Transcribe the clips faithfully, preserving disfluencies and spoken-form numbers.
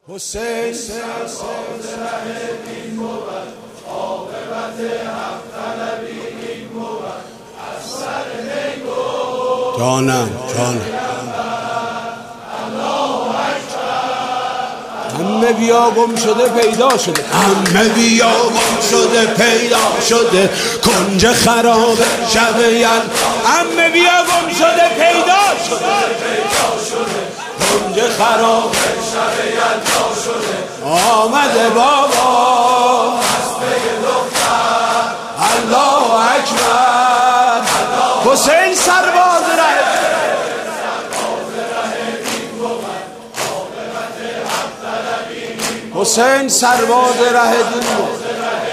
حسین سرباز ره دین بود، عاقبت حق طلبی این بود. از سر نیگو جانم جانم همه بیا گم شده پیدا شده، همه بیا گم شده پیدا شده، کنج خراب شب یل. همه بیا گم شده پیدا شده، کنج خراب شب یلدا شده. آمده بابا حسبه دختر، الله اکبر. حسین سرباز ره حسین سرباز ره دین بود.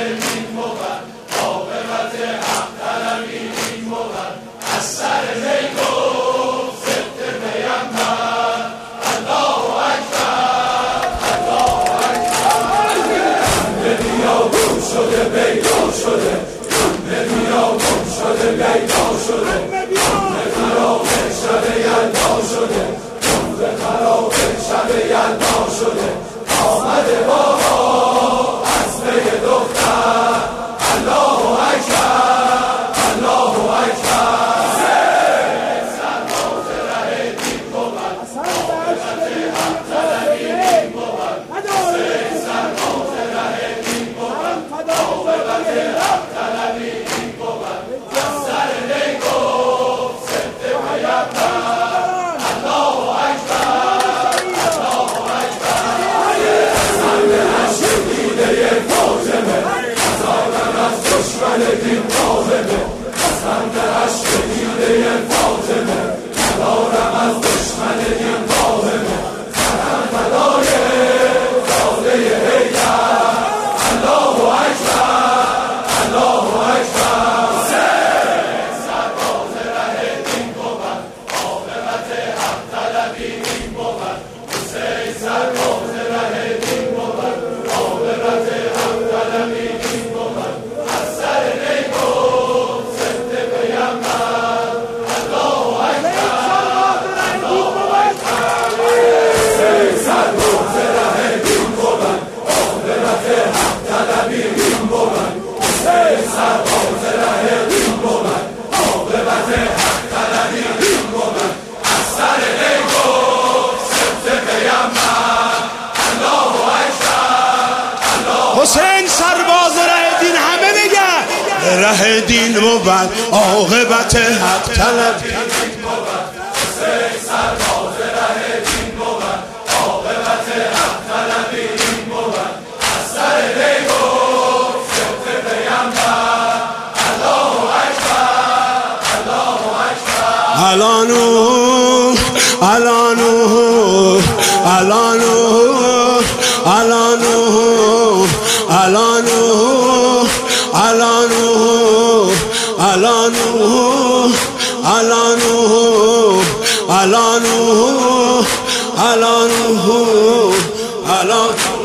از سر نیگو ضد پیامبر، الله اکبر الله اکبر. همه بیا گم شده پیدا شده، همه بیا گم شده پیدا شده، همه بیا شب یلدا شده، کنج خراب شب یلدا شده. آمده بابا حسبه دختر، الله اکبر الله اکبر. حسین سرباز ره دین بود، عاقبت حق طلبی این بود. حسین سرباز ره دین بود، عاقبت حق طلبی این بود. از سر نیگو ضد پیامبر، الله اکبر الله اکبر. دشمن دین فاطمه، بسنده عشق دیده فاطمه، ندارم از دشمن دین فاطمه، سرم فدای زاده حیدر، الله اکبر الله اکبر. حسین سرباز ره دین بود، عاقبت حق طلبی این بود. حسین سرباز ره دین بود، عاقبت حق طلبی این بود. حسین سرباز ره دین، همه بگن ره دین بود، عاقبت حق طلبی این بود. حسین سرباز ره دین بود، عاقبت حق طلبی این بود. از سر نیگو ضد پیامبر، الله اکبر الله اکبر. الانو الانو الانو الانو الانو الانو الانو الانو الانو الانو الانو.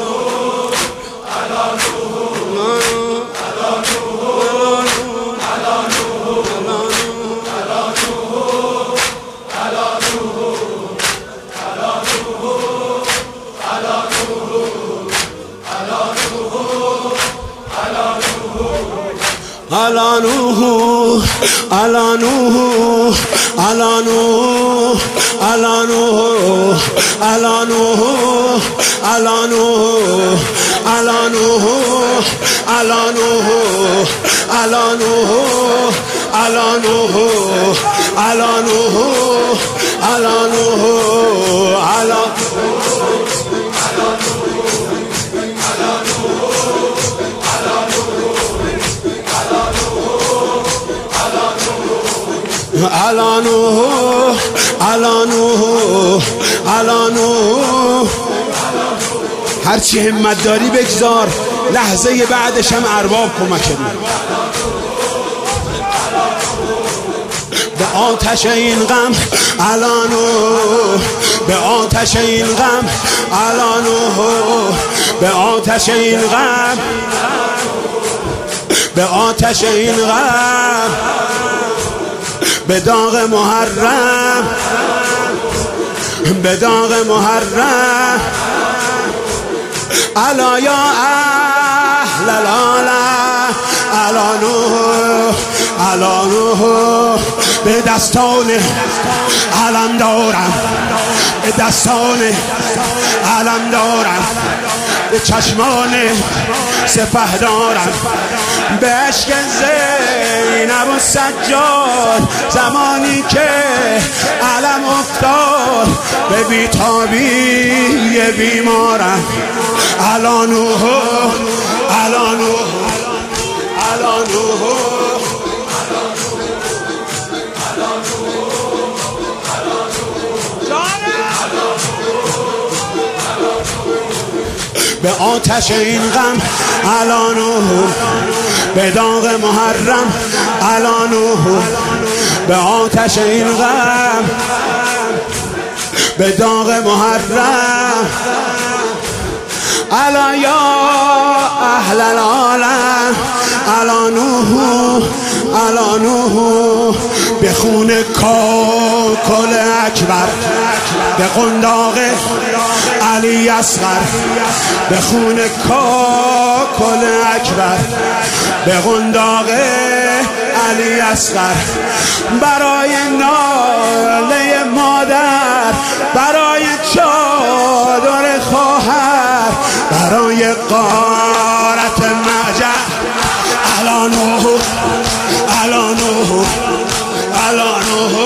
Alanu, alanu, alanu, alanu, alanu, alanu, alanu, alanu, alanu, alanu, alanu, alanu, alanu. الانو الانو الانو. هرچی همت داری بگذار، لحظه بعدش هم ارباب کمک بود. به آتش این غم الانو، به آتش این غم الانو، به آتش این غم، به آتش این غم، به داغ محرم، به داغ محرم، الا یا اهل العالم الا نوح الا نوح به دستان علم دارم به دستان علم دارم به چشمان سپه دارم به عشق زینب و سجاد زمانی که علم افتاد به بیتابی بیمارم الا نوح الا نوح الا نوح به آتش این غم الا نوح به داغ محرم الا نوح به آتش این غم به داغ محرم الا یا اهل العالم الا نوح الا نوح به خون کاکل اکبر به قنداق علی اصغر به خون کاکل اکبر به قنداق علی اصغر برای ناله مادر برای چادر خواهر برای غارت معجر الا نوح الا نوح الا نوح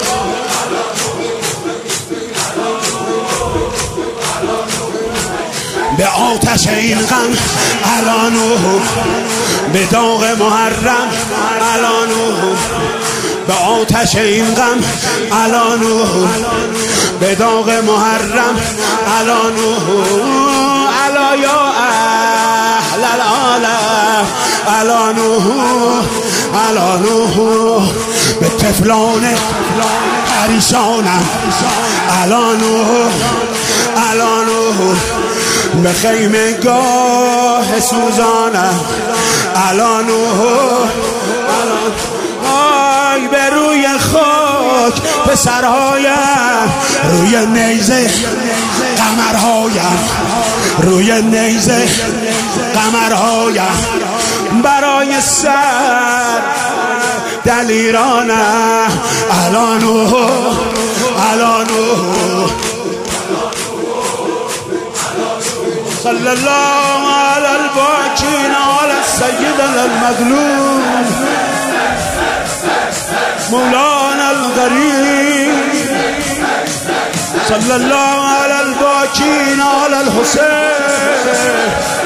به آتش این غم الا نوح به داغ محرم الا نوح به آتش این غم الا نوح به داغ محرم الا نوح الا یا اهل العالم الا نوح الا نوح به طفلان پریشانم الا نوح الا نوح به خیمه گاه سوزانم الا نوح آی به روی خاک پسرهایم روی نیزه قمرهایم روی نیزه قمرهایم برای سر دلیرانم الا نوح الا نوح صلی الله علی الباکین علی سیدنا المظلوم مولانا الغریب صلی الله علی الباکین علی الحسین